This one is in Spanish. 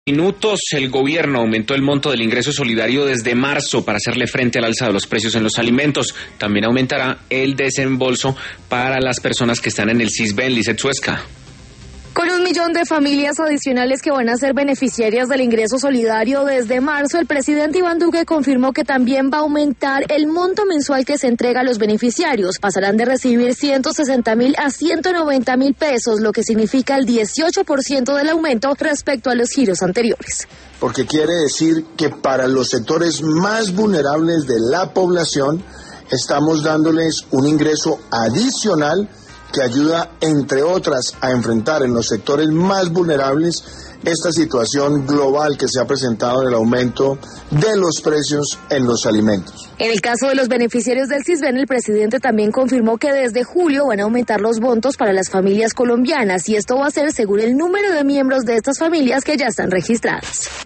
Minutos, el gobierno aumentó el monto del ingreso solidario desde marzo para hacerle frente al alza de los precios en los alimentos. También aumentará el desembolso para las personas que están en el Sisbén. Lizeth Suezca. Con 1 millón de familias adicionales que van a ser beneficiarias del ingreso solidario desde marzo, el presidente Iván Duque confirmó que también va a aumentar el monto mensual que se entrega a los beneficiarios. Pasarán de recibir 160.000 a 190.000 pesos, lo que significa el 18% del aumento respecto a los giros anteriores. Porque quiere decir que para los sectores más vulnerables de la población estamos dándoles un ingreso adicional que ayuda, entre otras, a enfrentar en los sectores más vulnerables esta situación global que se ha presentado en el aumento de los precios en los alimentos. En el caso de los beneficiarios del Sisbén, el presidente también confirmó que desde julio van a aumentar los montos para las familias colombianas, y esto va a ser según el número de miembros de estas familias que ya están registradas.